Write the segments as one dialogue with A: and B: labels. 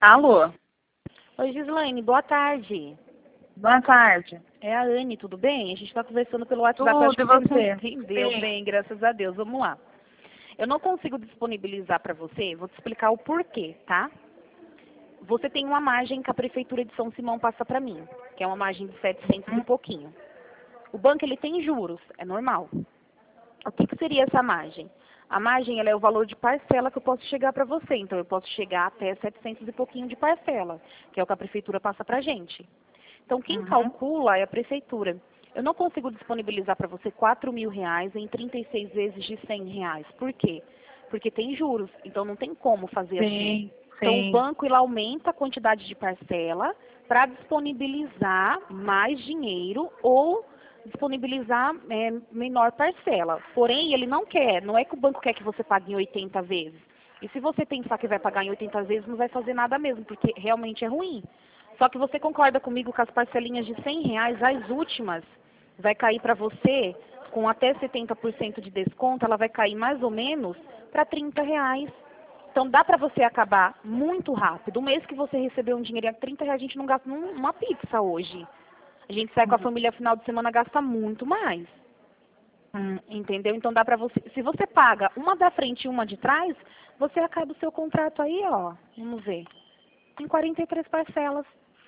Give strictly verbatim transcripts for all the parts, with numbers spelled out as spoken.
A: Alô?
B: Oi, Gislaine, boa tarde.
A: Boa tarde.
B: É a Anne, tudo bem? A gente está conversando pelo WhatsApp,
A: Tudo,
B: acho que
A: e
B: você não
A: você?
B: entendeu
A: Sim.
B: bem, graças a Deus. Vamos lá. Eu não consigo disponibilizar para você, vou te explicar o porquê, tá? Você tem uma margem que a Prefeitura de São Simão passa para mim, que é uma margem de setecentos e pouquinho. O banco, ele tem juros, é normal. O que, que seria essa margem? A margem, ela é o valor de parcela que eu posso chegar para você. Então, eu posso chegar até setecentos e pouquinho de parcela, que é o que a Prefeitura passa para a gente. Então, quem
A: Uhum.
B: calcula é a Prefeitura. Eu não consigo disponibilizar para você quatro mil reais em trinta e seis vezes de cem reais. Por quê? Porque tem juros, então não tem como fazer assim.
A: Sim,
B: Então, o
A: sim.
B: banco ele aumenta a quantidade de parcela para disponibilizar mais dinheiro ou disponibilizar é, menor parcela. Porém, ele não quer, não é que o banco quer que você pague em oitenta vezes. E se você pensar que vai pagar em oitenta vezes, não vai fazer nada mesmo, porque realmente é ruim. Só que você concorda comigo que as parcelinhas de cem reais, as últimas, vai cair para você, com até setenta por cento de desconto, ela vai cair mais ou menos para trinta reais. Então dá para você acabar muito rápido. Um mês que você recebeu um dinheirinho, trinta reais a gente não gasta numa pizza hoje. A gente sai com a família final de semana, gasta muito mais.
A: Hum.
B: Entendeu? Então dá pra você. Se você paga uma da frente e uma de trás, você acaba o seu contrato aí, ó. Vamos ver. Em quarenta e três parcelas.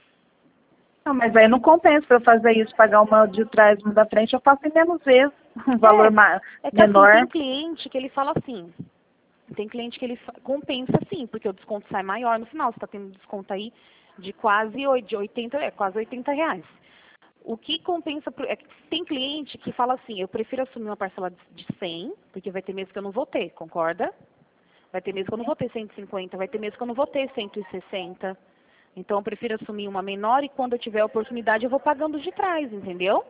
A: Não, mas aí não compensa para eu fazer isso, pagar uma de trás, uma da frente, eu faço em menos vezes, um valor ma-
B: É que
A: menor.
B: assim, tem cliente que ele fala assim. Tem cliente que ele fa- compensa sim, porque o desconto sai maior no final. Você está tendo desconto aí de quase oi- de oitenta, é, quase oitenta reais. O que compensa, pro- é que tem cliente que fala assim, eu prefiro assumir uma parcela de de cem, porque vai ter mês que eu não vou ter, concorda? Vai ter mês que eu não vou ter cento e cinquenta, vai ter mês que eu não vou ter cento e sessenta. Então eu prefiro assumir uma menor e quando eu tiver a oportunidade eu vou pagando de trás, entendeu?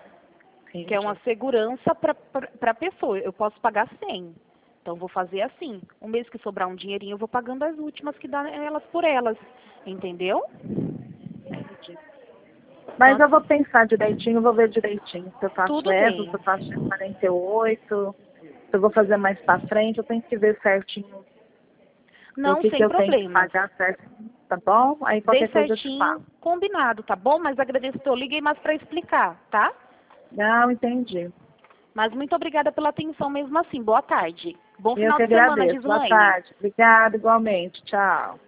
B: Que é uma segurança para a pessoa. Eu posso pagar cem. Então vou fazer assim. Um mês que sobrar um dinheirinho eu vou pagando as últimas que dá elas por elas. Entendeu?
A: Entendi. Mas eu vou pensar direitinho, vou ver direitinho se eu faço
B: Tudo
A: essa, se
B: bem.
A: eu faço quarenta e oito, se eu vou fazer mais para frente, eu tenho que ver certinho o
B: Não,
A: que, que
B: sem
A: eu tenho que
B: problemas.
A: pagar certo, tá bom? Aí
B: Dei
A: qualquer coisa eu te
B: certinho,
A: falo.
B: combinado, tá bom? Mas agradeço que eu liguei mais para explicar, tá?
A: Não, entendi.
B: Mas muito obrigada pela atenção mesmo assim. Boa tarde. Bom
A: Eu
B: final
A: que
B: de semana,
A: agradeço. Boa
B: Gislaine.
A: tarde. Obrigada, igualmente. Tchau.